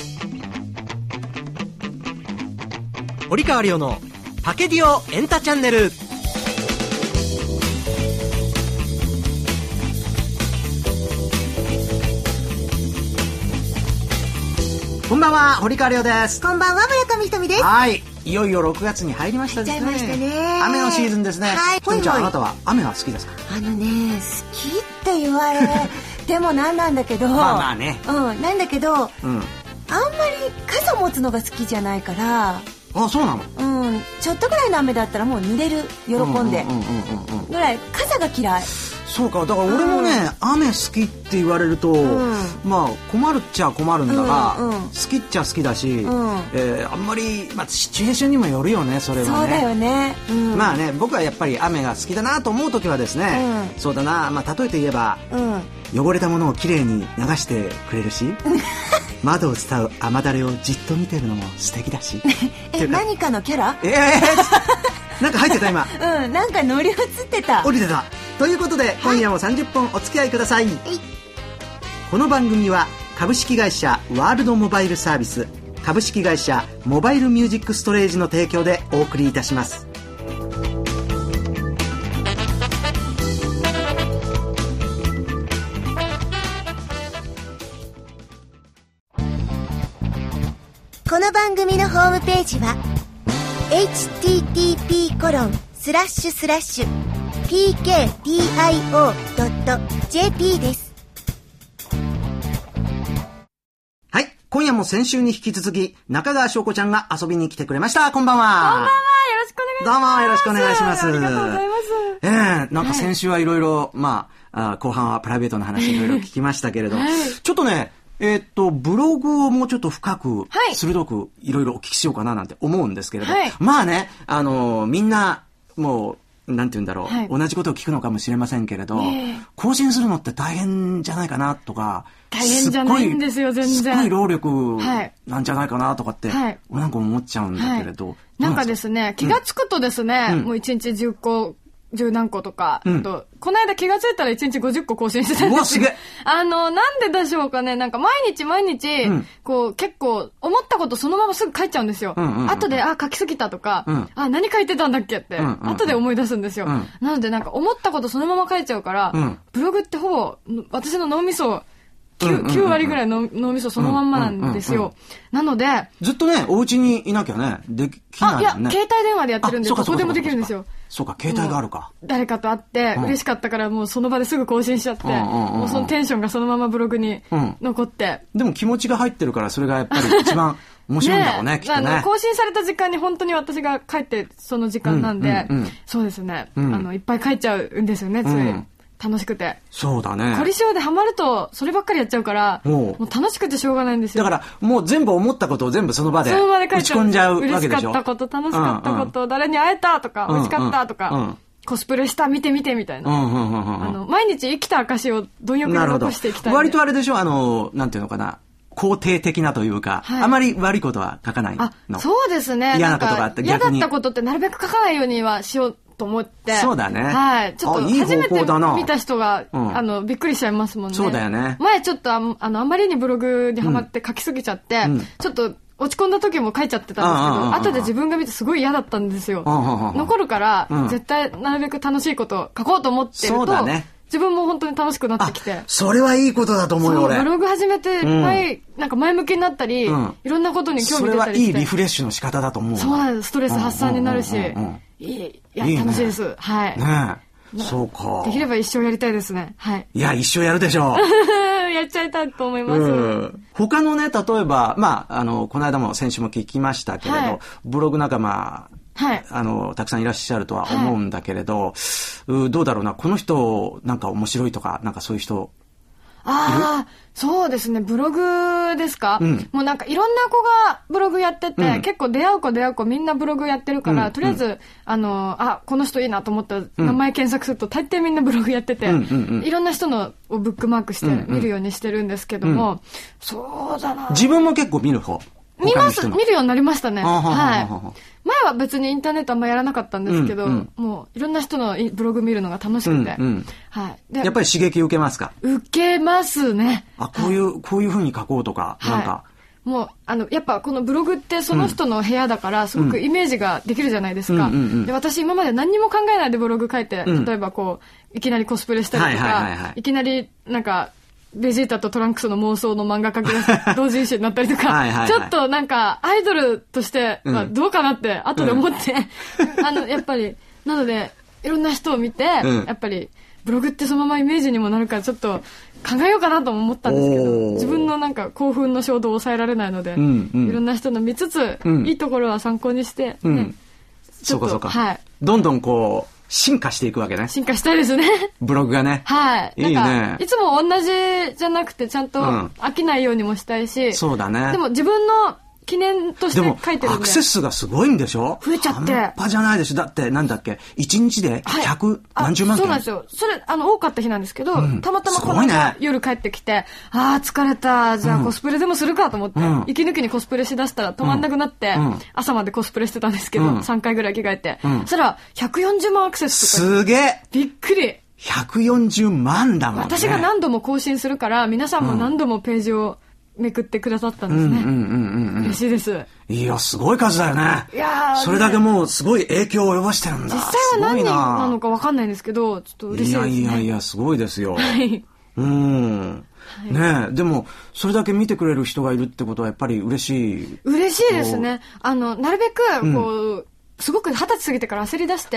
堀川亮のパケディオエンタチャンネル。こんばんは、堀川亮です。 こんばんは、村上ひとみです。 はい、いよいよ6月に入りましたですね。 入っちゃいましたね。 雨のシーズンですね。 はい。 ひとみちゃん、あなたは雨は好きですか？ 好きって言われでもなんだけどまあね、 なんだけど、あんまり傘持つのが好きじゃないから。 あ、そうなの？ ちょっとぐらいの雨だったらもう濡れる、喜んでぐらい、傘が嫌い。 そうか、だから俺もね、雨好きって言われると、まあ困るっちゃ困るんだが、好きっちゃ好きだし、あんまり、シチュエーションにもよるよね、それはね。 そうだよね。 まあね、僕はやっぱり雨が好きだなと思う時はですね、そうだな、例えて言えば、汚れたものをきれいに流してくれるし窓を伝う雨だれをじっと見てるのも素敵だし何かのキャラ？ なんか入ってた今。 なんか乗り移ってた。 降りてた。ということで、今夜も30分お付き合いください。この番組は株式会社ワールドモバイルサービス、株式会社モバイルミュージックストレージの提供でお送りいたします。 この番組のホームページは http://pkdio.jp です。 はい、今夜も先週に引き続き中川翔子ちゃんが遊びに来てくれました。こんばんは。 こんばんは、よろしくお願いします。 どうもよろしくお願いします。 ありがとうございます。 なんか先週はいろいろ、後半はプライベートの話いろいろ聞きましたけれど、ちょっとね、ブログをもうちょっと深く、鋭くいろいろお聞きしようかななんて思うんですけれど、まあね、みんな、もう、なんて言うんだろう、同じことを聞くのかもしれませんけれど、更新するのって大変じゃないかなとか、 大変じゃないんですよ、全然。 すごい労力なんじゃないかなとかって、俺なんか思っちゃうんだけれど。 なんかですね、気がつくとですね、もう1日10個、10何個とか、この間気がついたら1日50個更新してたんですよ。 うわ、すげえ。 なんででしょうかね。なんか毎日、こう結構思ったことそのまますぐ書いちゃうんですよ。後で、書きすぎたとか、何書いてたんだっけって、後で思い出すんですよ。なのでなんか思ったことそのまま書いちゃうから、ブログってほぼ私の脳みそ、9割ぐらいの脳みそそのまんまなんですよ。なので。 ずっとね、お家にいなきゃね、できないよね。 いや、携帯電話でやってるんで、どこでもできるんですよ。 そうか、携帯があるか。 誰かと会って、嬉しかったからもうその場ですぐ更新しちゃって、もうそのテンションがそのままブログに残って。 でも気持ちが入ってるから、それがやっぱり一番面白いんだろうね、きっとね。 更新された時間に本当に私が帰ってその時間なんで、そうですね。いっぱい書いちゃうんですよね、つい。楽しくて。 そうだね。 凝り性でハマるとそればっかりやっちゃうから、もう楽しくてしょうがないんですよ。 だからもう全部思ったことを全部その場で打ち込んじゃうわけでしょ。 嬉しかったこと、楽しかったこと、誰に会えたとか、美味しかったとか、コスプレした見てみたいな。毎日生きた証を貪欲に残していきたい。 割とあれでしょ、なんていうのかな。肯定的なというか、あまり悪いことは書かないの。 そうですね。 嫌なことがあって逆に。 嫌だったことってなるべく書かないようにはしようと思って。 そうだね。 はい。ちょっと初めて見た人が、びっくりしちゃいますもんね。 そうだよね。 前ちょっとあまりにブログにハマって書きすぎちゃって、ちょっと落ち込んだ時も書いちゃってたんですけど、後で自分が見てすごい嫌だったんですよ。残るから、絶対なるべく楽しいこと書こうと思ってると、そうだね。自分も本当に楽しくなってきて。 それはいいことだと思うよ、俺。 ブログ始めて、なんか前向きになったり、いろんなことに興味出たりして。 それはいいリフレッシュの仕方だと思う。 そうなんです。ストレス発散になるし。楽しいです。はい。 ねえ。そうか。 できれば一生やりたいですね。はい。 いや、一生やるでしょう。やっちゃいたいと思います。 他のね、例えば、この間も先週も聞きましたけれど、ブログ仲間、たくさんいらっしゃるとは思うんだけれど、どうだろうな、この人なんか面白いとか、なんかそういう人そうですね、ブログですか、もうなんかいろんな子がブログやってて、結構出会う子みんなブログやってるから、とりあえず、この人いいなと思ったら名前検索すると大抵みんなブログやってて、いろんな人のをブックマークして見るようにしてるんですけども、そうだな。 自分も結構見る方？ 見るようになりましたね。はい。前は別にインターネットあんまやらなかったんですけど、もういろんな人のブログ見るのが楽しくて、はい。 やっぱり刺激受けますか？ 受けますね。 こういう風に書こうとか、なんかもう、やっぱこのブログってその人の部屋だから、すごくイメージができるじゃないですか。で、私今まで何にも考えないでブログ書いて、例えばこう、いきなりコスプレしたりとか、いきなりなんか、ベジータとトランクスの妄想の漫画描きが同人誌になったりとか、ちょっとなんか、アイドルとしてはどうかなって、後で思って、やっぱり、なので、いろんな人を見て、やっぱり、ブログってそのままイメージにもなるから、ちょっと考えようかなとも思ったんですけど、自分のなんか興奮の衝動を抑えられないので、いろんな人の見つつ、いいところは参考にして、 そうかそうか。はい。どんどんこう、進化していくわけね。 進化したいですね。 ブログがね。 はい。いいね。いつも同じじゃなくて、ちゃんと飽きないようにもしたいし。 そうだね。 でも自分の記念として書いてるんで。 でもアクセス数がすごいんでしょ？ 増えちゃって。 半端じゃないでしょ。だってなんだっけ、1日で100何十万件。 そうなんですよ。それ多かった日なんですけど、たまたまこの夜帰ってきて、疲れた、じゃあコスプレでもするかと思って、息抜きにコスプレしだしたら止まんなくなって、朝までコスプレしてたんですけど、3回ぐらい着替えて、そしたら140万アクセスとか。 すげえ。 びっくり。 140万だもんね。 私が何度も更新するから、皆さんも何度もページをめくってくださったんですね。嬉しいです。 いや、すごい数だよね。いやそれだけもうすごごい影響を及ぼしてるんだ。 実際は何人なのか分かんないんですけど、ちょっと嬉しいですね。 いや、すごいですよ。はい。ねえ、でも、それだけ見てくれる人がいるってことはやっぱり嬉しい。 嬉しいですね。なるべく、こう、すごく20歳過ぎてから焦り出して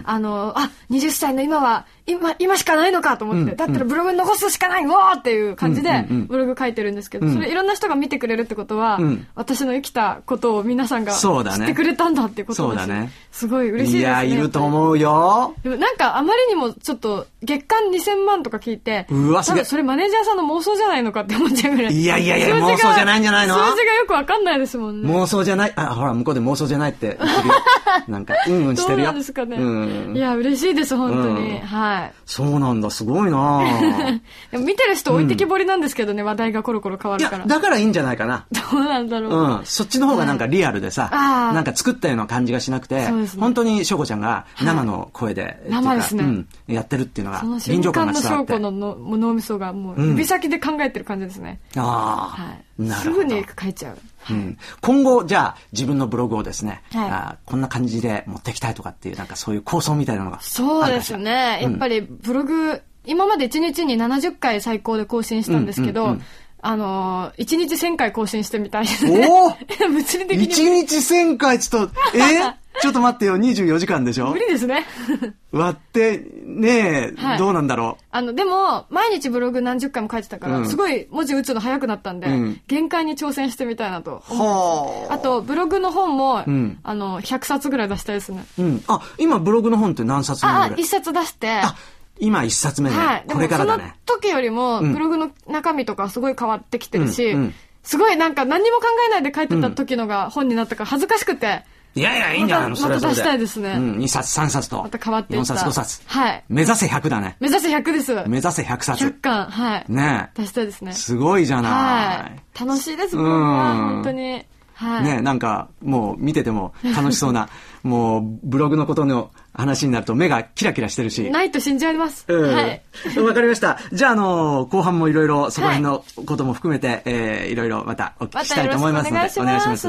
、20歳の今しかないのかと思って、だったらブログに残すしかないわーっていう感じでブログ書いてるんですけど、それいろんな人が見てくれるってことは、私の生きたことを皆さんが知ってくれたんだってことだし、すごい嬉しいですね。 いや、いると思うよ。 でもなんかあまりにもちょっと月間2000万とか聞いて、多分それマネージャーさんの妄想じゃないのかって思っちゃうぐらい。 いや、妄想じゃないんじゃないの？ 数字がよくわかんないですもんね。 妄想じゃない。ほら、向こうで妄想じゃないって言ってるよ。なんか、してるよ。 どうなんですかね。いや、嬉しいです、本当に。はい。 そうなんだ、すごいなでも見てる人置いてきぼりなんですけどね、話題がコロコロ変わるから。 だからいいんじゃないかな。 どうなんだろう。 そっちの方がなんかリアルでさ、なんか作ったような感じがしなくて、本当にしょうこちゃんが生の声で、 生ですね。 やってるっていうのが、 臨場感が伝わって。その瞬間のしょうこの脳みそがもう指先で考えてる感じですね。すぐに書いちゃう。 今後、じゃあ、自分のブログをですね、こんな感じで持っていきたいとかっていう、なんかそういう構想みたいなのが。 そうですね。やっぱりブログ、今まで1日に70回最高で更新したんですけど、1日1000回更新してみたいですね。物理的に。 1日1000回ちょっと、ちょっと待ってよ、24時間でしょ？ 無理ですね。 割って、ねえ、どうなんだろう。でも、毎日ブログ何十回も書いてたから、すごい文字打つの早くなったんで、限界に挑戦してみたいなと思ってます。あと、ブログの本も、100冊ぐらい出したいですね。 今ブログの本って何冊目ぐらい？ 1冊出して、 今1冊目で、これからだね。 その時よりも、ブログの中身とかすごい変わってきてるし、すごいなんか何にも考えないで書いてた時のが本になったから恥ずかしくて、 いや、いいんじゃないの？ また出したいですね。 2冊、3冊と。 また変わっていった。 4冊、5冊。 はい。 目指せ100だね。 目指せ100です。 目指せ100冊。 100巻、はい。 ね出したいですね。 すごいじゃない。 はい。楽しいです、本当に。はい。 ね、なんか、もう見てても楽しそうな、もうブログのことの話になると目がキラキラしてるし。 ないと信じられます。はい。 わかりました。じゃあ、後半もいろいろそこら辺のことも含めて、いろいろまたお聞きしたいと思いますので、お願いします。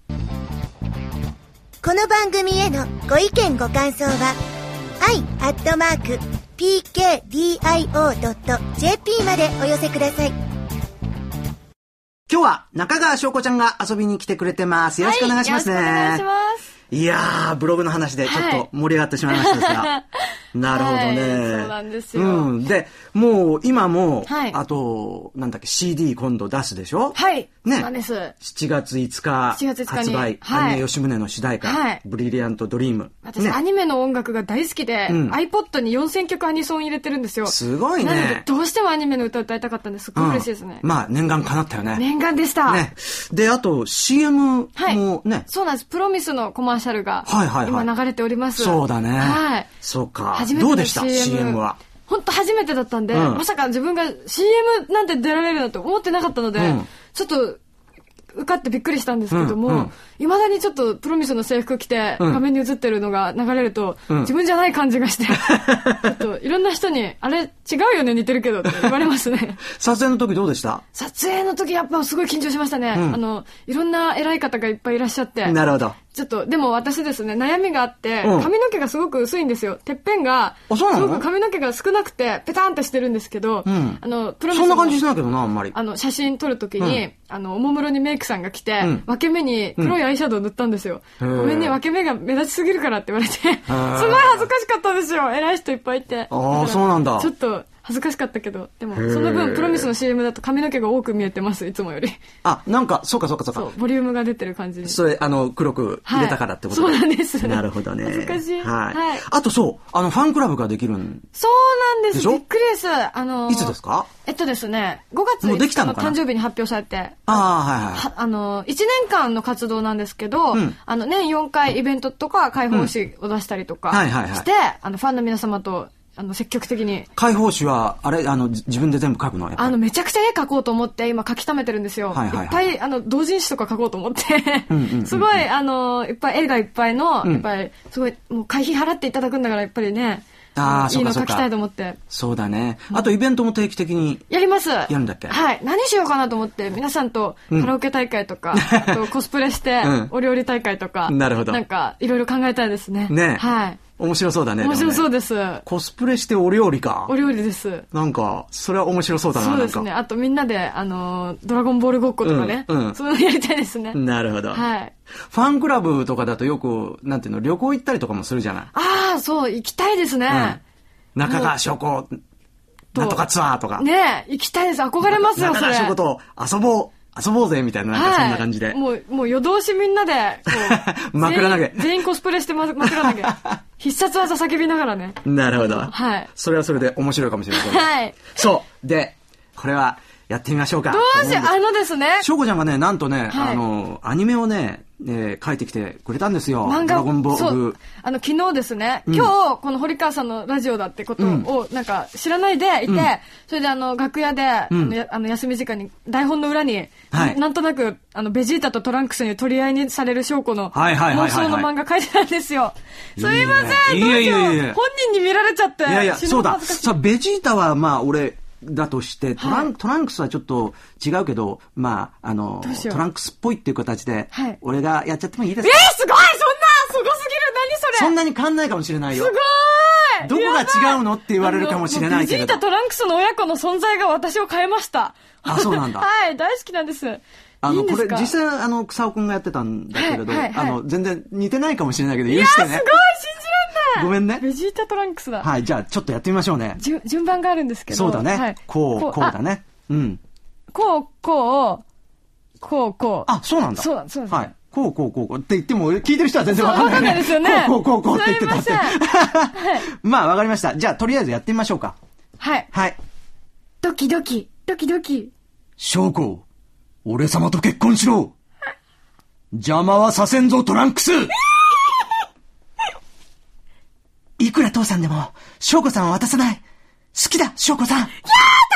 この番組へのご意見ご感想は i@pkdio.jp までお寄せください。 今日は中川翔子ちゃんが遊びに来てくれてます。よろしくお願いしますね。 よろしくお願いします。 いやー、ブログの話でちょっと盛り上がってしまいましたが。なるほどね。 そうなんですよ。 で、もう今も、あと、なんだっけ、CD 今度出すでしょ？ はい。 ね。 そうなんです。 7月5日発売、アニメ吉宗の主題歌、ブリリアントドリーム。 私、アニメの音楽が大好きで、iPod に4000曲アニソン入れてるんですよ。 すごいね。 なので、どうしてもアニメの歌歌いたかったんです。すっごい嬉しいですね。 まあ、念願叶ったよね。 念願でした。 ね。で、あと、CM もね。 そうなんです。プロミスのコマーシャルが、今流れております。 そうだね。 はい。 そうか。どうでした CM は。 本当初めてだったんで、まさか自分が CM なんて出られるなんて思ってなかったので、ちょっと受かってびっくりしたんですけども、未だにちょっとプロミスの制服着て画面に映ってるのが流れると、自分じゃない感じがして、ちょっといろんな人に、あれ違うよね似てるけどって言われますね。 撮影の時どうでした？ 撮影の時やっぱすごい緊張しましたね。いろんな偉い方がいっぱいいらっしゃって。 なるほど。 ちょっと、でも私ですね、悩みがあって、髪の毛がすごく薄いんですよ。てっぺんが、すごく髪の毛が少なくて、ペタンってしてるんですけど、プロミスそんな感じしないけどな、あんまり。 写真撮るときに、おもむろにメイクさんが来て、分け目に黒いアイシャドウ塗ったんですよ。ごめんね、分け目が目立ちすぎるからって言われて、すごい恥ずかしかったですよ。偉い人いっぱいいて。 ああ、そうなんだ。 ちょっと、恥ずかしかったけど、でも、その分、プロミスの CM だと髪の毛が多く見えてます、いつもより。 あ、なんか、そうか。そう、 ボリュームが出てる感じに。 それ、黒く入れたからってことそうなんです。 なるほどね。 恥ずかしい。 はい。あとそう、ファンクラブができるんそうなんです。びっくりです。 いつですか？ ですね、5月5日の誕生日に発表されて。1年間の活動なんですけど、年4回イベントとか開放誌を出したりとかして、ファンの皆様と、積極的に。 開放誌は、自分で全部書くの？ めちゃくちゃ絵描こうと思って、今書き溜めてるんですよ。いっぱい、同人誌とか書こうと思って。すごい、いっぱい、絵がいっぱいの、やっぱり、すごい、もう会費払っていただくんだから、やっぱりね、いいの書きたいと思って。 そうだね。あと、イベントも定期的に。 やります。 やるんだっけ？ はい。何しようかなと思って、皆さんとカラオケ大会とか、コスプレして、お料理大会とか。 なるほど。 なんか、いろいろ考えたいですね。 ね。 はい。 面白そうだね。 面白そうです。 コスプレしてお料理か。 お料理です。 なんか、それは面白そうだな。 そうですね。あとみんなで、ドラゴンボールごっことかね。そういうのやりたいですね。 なるほど。 はい。 ファンクラブとかだとよく、なんていうの、旅行行ったりとかもするじゃない。 ああ、そう、行きたいですね。 中川翔子、なんとかツアーとか。 ねえ、行きたいです。憧れますよ、それ。 中川翔子と遊ぼうぜ、みたいな、なんかそんな感じで。 もう夜通しみんなで、 枕投げ。 全員コスプレして枕投げ。必殺技叫びながらね。 なるほど。 はい。 それはそれで面白いかもしれません。 はい。 そう。で、これは、やってみましょうか。 どうしよう、ですね。 翔子ちゃんがね、なんとね、アニメをね、書いてきてくれたんですよ。 漫画ドラゴンボール。 昨日ですね、今日、この堀川さんのラジオだってことを、なんか、知らないでいて、それで楽屋で、休み時間に、台本の裏に、なんとなく、ベジータとトランクスに取り合いにされる翔子の妄想の漫画書いてたんですよ。すいません、どうしよう。本人に見られちゃって。 いやいや、そうだ。さあ、ベジータは、まあ、俺、だとして、トランクスはちょっと違うけど、まあ、トランクスっぽいっていう形で、俺がやっちゃってもいいですか？ すごい、すごすぎる、何それ。 そんなに変わんないかもしれないよ。 すごい。 どこが違うのって言われるかもしれないけど。 ベジータトランクスの親子の存在が私を変えました。 あ、そうなんだ。 はい、大好きなんです。 これ実際草尾くんがやってたんだけれど、全然似てないかもしれないけど、許してね。 いや、すごい、信じらんない。 ごめんね。 ベジータトランクスだ。 はい、じゃあちょっとやってみましょうね。 順番があるんですけど。 そうだね。こうだね。うん。 こう。 あ、そうなんだ。 そうです。 はい。こうって言っても、聞いてる人は全然わかんない。 わかんないですよね。 こうって言ってたって。まあ、わかりました。じゃあ、とりあえずやってみましょうか。 はい。 はい。 ドキドキ。 翔子、俺様と結婚しろ。邪魔はさせんぞ、トランクス。いくら父さんでも、翔子さんは渡さない。好きだ、翔子さん。いやー、トランク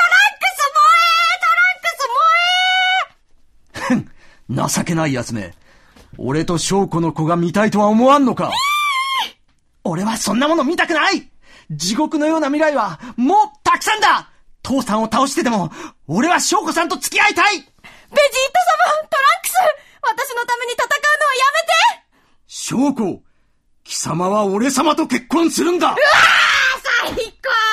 ス萌え。情けない奴め。俺と翔子の子が見たいとは思わんのか。俺はそんなもの見たくない。地獄のような未来はもうたくさんだ。父さんを倒してでも俺は翔子さんと付き合いたい。ベジータ様、 トランクス、私のために戦うのはやめて。 翔子、貴様は俺様と結婚するんだ。うわー、 最高、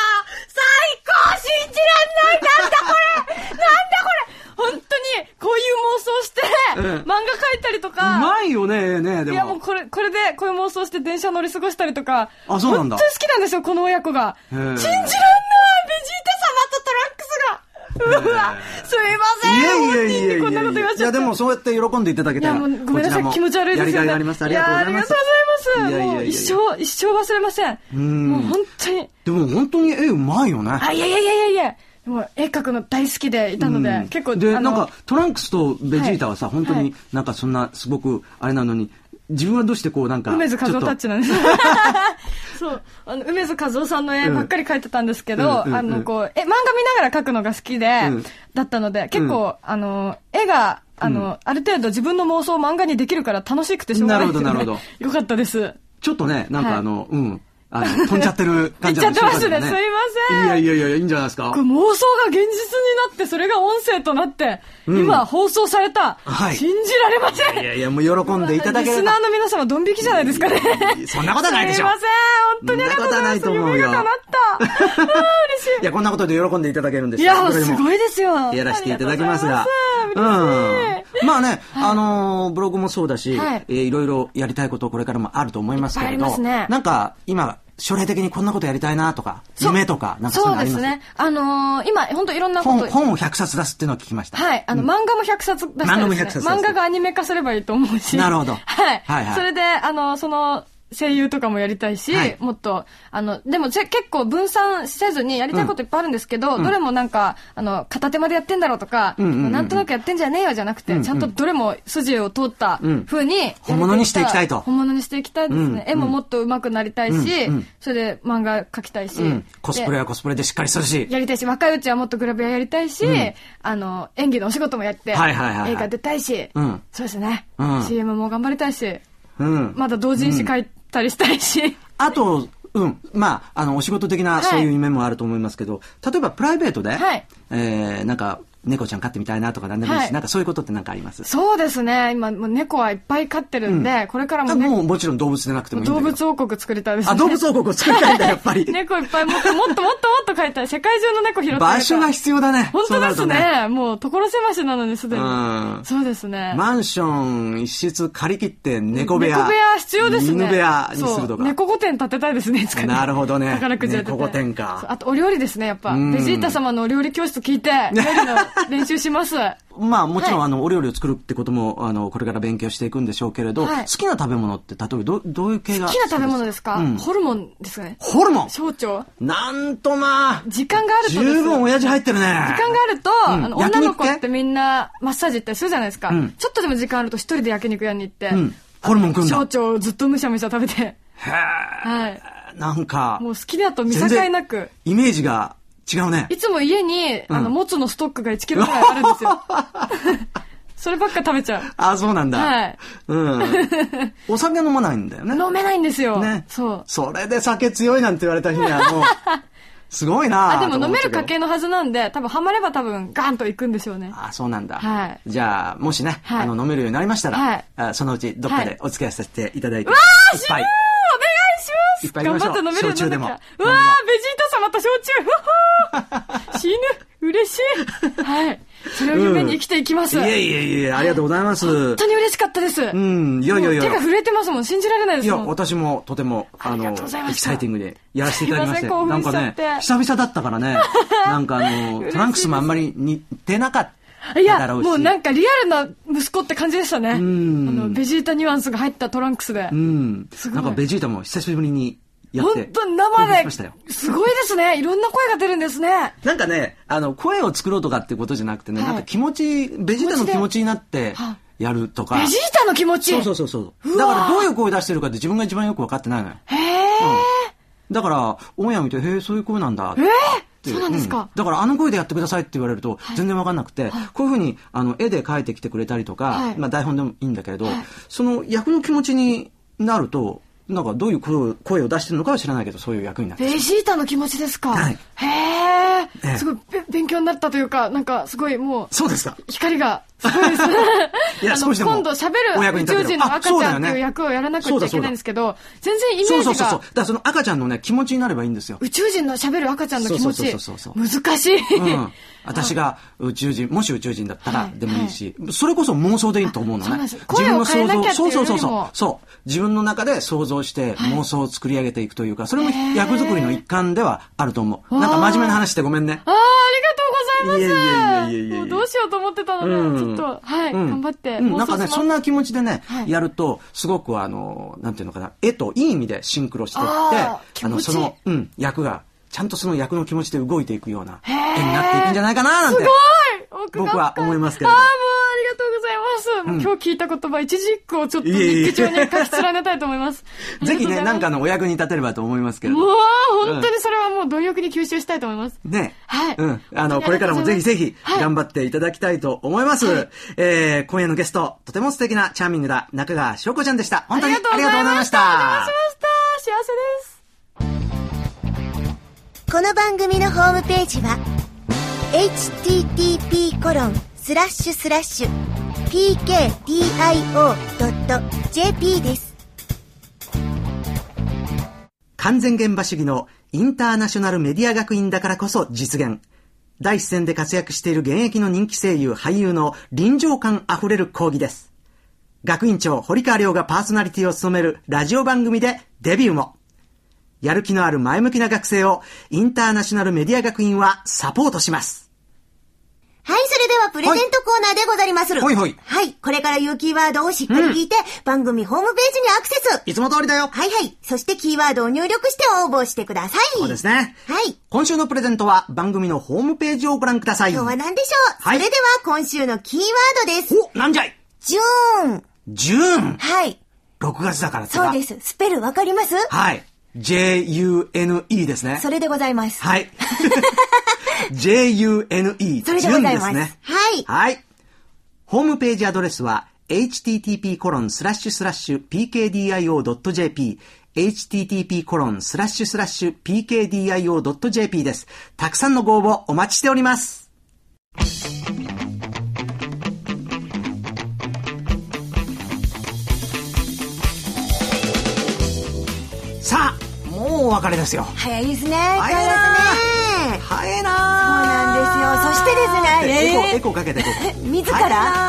信じらんない。なんだこれ本当にこういう妄想して、漫画描いたりとか。 うまいよね、でも。 いや、もうこれでこういう妄想して電車乗り過ごしたりとか。 あ、そうなんだ。 本当に好きなんですよ、この親子が。信じらんない、ベジータ様とトランクスが。うわ、すいません。本人にこんなこと言わせちゃって。 いや、でもそうやって喜んでいただけたら。 いや、もうごめんなさい、気持ち悪いですよね。やりがいがあります。ありがとうございます。ありがとうございます。もう一生忘れません。もう本当に。 でも本当に絵うまいよね。 いや。もう絵描くの大好きでいたので、結構。 で、なんかトランクスとベジータはさ、本当になんかそんなすごくあれなのに、自分はどうしてこうなんか。 梅津和夫タッチなんです。そう。梅津和夫さんの絵ばっかり描いてたんですけど、漫画見ながら描くのが好きで、だったので、結構、絵がある程度自分の妄想を漫画にできるから楽しくてしょうがないですよね。 なるほど、なるほど。 よかったです。 ちょっとね、なんか飛んじゃってる感じがしますね。すいません。 いや、いいんじゃないですか。 これ妄想が現実になって、それが音声となって、今放送された。信じられません。 いや、もう喜んでいただける。 リスナーの皆様、ドン引きじゃないですかね。 そんなことはないでしょ。 すいません。本当にありがとうございます。夢が叶った。嬉しい。 いや、こんなことで喜んでいただけるんですよ。 いや、すごいですよ。 やらせていただきますが。まあね、ブログもそうだし、いろいろやりたいことこれからもあると思いますけれど、なんか今、将来的にこんなことやりたいなとか、夢とか、なんかそういうのあります？そうですね。 今、本当いろんなこと。 本を100冊出すっていうのを聞きました。 はい。漫画も100冊出したいですね。漫画がアニメ化すればいいと思うし。 なるほど。 はい。それで、声優とかもやりたいし、もっと、でも結構分散せずにやりたいこといっぱいあるんですけど、どれもなんか、片手までやってんだろうとか、なんとなくやってんじゃねえよじゃなくて、ちゃんとどれも筋を通った風に、 本物にしていきたいと。 本物にしていきたいですね。絵ももっと上手くなりたいし、それで漫画描きたいし。 コスプレはコスプレでしっかりするし。 やりたいし、若いうちはもっとグラビアやりたいし、演技のお仕事もやって、映画出たいし、そうですね。CM も頑張りたいし、まだ同人誌書いたりしたいし。 あと、まあ、お仕事的なそういう夢もあると思いますけど、例えばプライベートで、なんか、猫ちゃん飼ってみたいなとか何でもいいし、なんかそういうことって何かあります？ そうですね。今、もう猫はいっぱい飼ってるんで、これからもね。 もうもちろん動物でなくてもいいんだけど。 動物王国作りたいですね。 動物王国を作りたいんだ、やっぱり。 猫いっぱいもっと飼いたい。世界中の猫拾って場所が必要だね。 本当ですね。もう、所狭しなのにすでに。そうですね。 マンション一室借り切って猫部屋。 猫部屋必要ですね。 犬部屋にするとか。 猫御殿建てたいですね、 なるほどね。 宝くじやってて。 猫御殿か。 あと、お料理ですね、やっぱ。ベジータ様のお料理教室聞いて、料理の練習します。 まあもちろんお料理を作るってこともこれから勉強していくんでしょうけれど、好きな食べ物って例えばどういう系が好きな食べ物ですか？ホルモンですかね。 ホルモン？ 小腸？ なんとまあ時間があると十分親父入ってるね。 時間があると女の子ってみんなマッサージ行ったりするじゃないですか。ちょっとでも時間あると一人で焼肉屋に行ってホルモン食うんだ。 小腸をずっとむしゃむしゃ食べて。 へえ。なんかもう好きだと見境なくイメージが違うね。 いつも家に、もつのストックが1キロぐらいあるんですよ。そればっか食べちゃう。 あ、そうなんだ。 はい。 お酒飲まないんだよね。 飲めないんですよ。ね。そう。 それで酒強いなんて言われた日にはもう、すごいな。 でも飲める家系のはずなんで、多分ハマれば多分ガンといくんでしょうね。 あ、そうなんだ。 はい。 じゃあ、もしね、飲めるようになりましたら、そのうちどっかでお付き合いさせていただいて。 わー、しゅーいっぱい頑張って飲めるようになった。 うわー、ベジータ様と焼酎。死ぬ。嬉しい。はい。それを夢に生きていきます。 いえ、ありがとうございます。 本当に嬉しかったです。 いや。 手が震えてますもん。信じられないですもん。 いや、私もとても、エキサイティングでやらせていただきまして。 なんかね、久々だったからね、なんかトランクスもあんまり似てなかった。 いや、もうなんかリアルな息子って感じでしたね。ベジータニュアンスが入ったトランクスで。なんかベジータも久しぶりにやって。 本当に生で。すごいですね。いろんな声が出るんですね。 なんかね、声を作ろうとかってことじゃなくてね、なんかベジータの気持ちになってやるとか。 ベジータの気持ち？ そう。だからどういう声出してるかって自分が一番よく分かってないのよ。 へー。 だから、オンエア見て、そういう声なんだ。 そうなんですか。 だから声でやってくださいって言われると全然わかんなくて、こういうふうに絵で描いてきてくれたりとか、まあ台本でもいいんだけれど、その役の気持ちになると、なんかどういう声を出してるのかは知らないけど、そういう役になって。 ベジータの気持ちですか。 はい。 へー。すごい勉強になったというか、なんかすごいもう。 そうですか。 光がすごいですね。 いや、少しでも今度喋る宇宙人の赤ちゃんっていう役をやらなくちゃいけないんですけど、全然イメージが。 そう。だからその赤ちゃんのね、気持ちになればいいんですよ。 宇宙人の喋る赤ちゃんの気持ち。難しい。 私がもし宇宙人だったらでもいいし、それこそ妄想でいいと思うのね。 自分の想像。 そう。自分の中で想像して妄想を作り上げていくというか、それも役作りの一環ではあると思う。なんか真面目な話してごめんね。 ありがとうございます。もうどうしようと思ってたので、ちょっと、頑張って。 なんかね、そんな気持ちでね、やると、すごくなんていうのかな、絵といい意味でシンクロしていって、その、役が、ちゃんとその役の気持ちで動いていくような絵になっていくんじゃないかななんて。 すごい僕は思いますけれど。 もうありがとうございます。 今日聞いた言葉一字一句をちょっと日記帳に書き連ねたいと思います。 ぜひね、なんかのお役に立てればと思いますけれど。 うわー、本当にそれはもう貪欲に吸収したいと思います。 ね。 はい。 これからもぜひぜひ頑張っていただきたいと思います。今夜のゲスト、とても素敵なチャーミングだ中川翔子ちゃんでした。本当にありがとうございました。 お邪魔しました。幸せです。 この番組のホームページは http://pkdio.jp です。 完全現場主義のインターナショナルメディア学院だからこそ実現。第一線で活躍している現役の人気声優俳優の臨場感あふれる講義です。学院長堀川亮がパーソナリティを務めるラジオ番組でデビューも。やる気のある前向きな学生をインターナショナルメディア学院はサポートします。 はい、それではプレゼントコーナーでございまする。 はい。 これから言うキーワードをしっかり聞いて、番組ホームページにアクセス。 いつも通りだよ。 はい。そしてキーワードを入力して応募してください。 そうですね。 はい。 今週のプレゼントは番組のホームページをご覧ください。 今日は何でしょう。それでは今週のキーワードです。 なんじゃい。 ジューン。はい。 6月だからってそうです。スペルわかります？ はい。J-U-N-E ですね。 それでございます。 はい。J-U-N-E。 それでございます。ね。 はい。ホームページアドレスは http://pkdio.jp http://pkdio.jp です。たくさんのご応募お待ちしております。さあ、もうお別れですよ。 早いですね。 早いな。 そうなんですよ。そしてですね。エコーかけて。 自ら。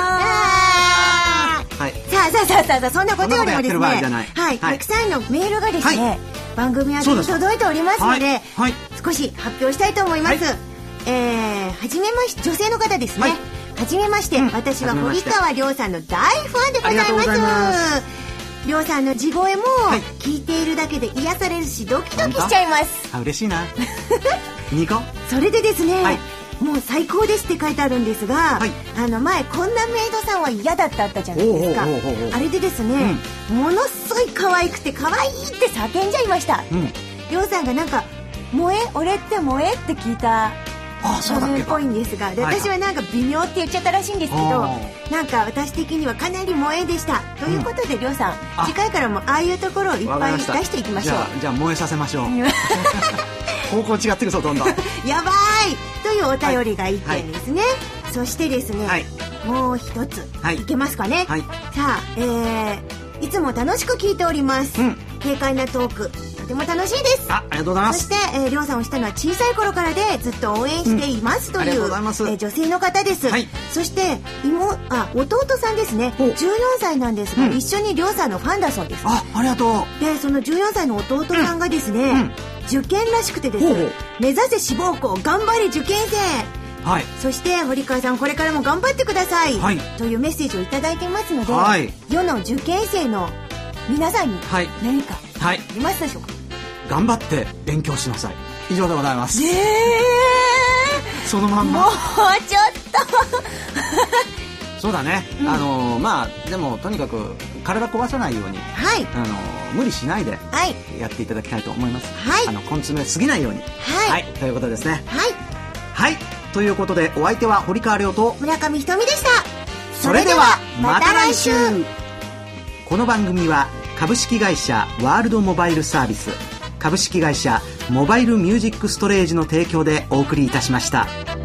はい。さあ、そんなことよりもですね。はい。たくさんのメールがですね、番組宛に届いておりますので、少し発表したいと思います。はじめまして、女性の方ですね。はじめまして、私は堀川亮さんの大ファンでございます。りょうさんの地声も聞いているだけで癒されるしドキドキしちゃいます。 嬉しいな。ニコ。 それでですね、もう最高ですって書いてあるんですが、前こんなメイドさんは嫌だってあったじゃないですか。あれでですね、ものすごい可愛くて可愛いって叫んじゃいました。りょうさんがなんか萌え、俺って萌えって聞いた少年っぽいんですが、で私はなんか微妙って言っちゃったらしいんですけど、なんか私的にはかなり萌えでした。ということでりょうさん、次回からもああいうところをいっぱい出していきましょう。 じゃあ萌えさせましょう。方向違ってくぞどんどん。 やばいというお便りが1点ですね。そしてですね、もう一ついけますかね。さあ、いつも楽しく聞いております。軽快なトークとても楽しいです。 ありがとうございます。 そして、りょうさんをしたのは小さい頃からでずっと応援していますという、女性の方です。そして弟さんですね。14歳なんですが、一緒にりょうさんのファンだそうです。 ありがとう。でその14歳の弟さんがですね、受験らしくてですね、目指せ志望校頑張れ受験生。そして堀川さんこれからも頑張ってください、というメッセージをいただいていますので、世の受験生の皆さんに何かありますでしょうか。 頑張って勉強しなさい。以上でございます。そのまんま。 もうちょっとそうだね。でもとにかく体壊さないように、無理しないでやっていただきたいと思います。根詰めすぎないように。ということですね。ということでお相手は堀川亮と村上ひとみでした。 それではまた来週。この番組は株式会社ワールドモバイルサービス、株式会社モバイルミュージックストレージの提供でお送りいたしました。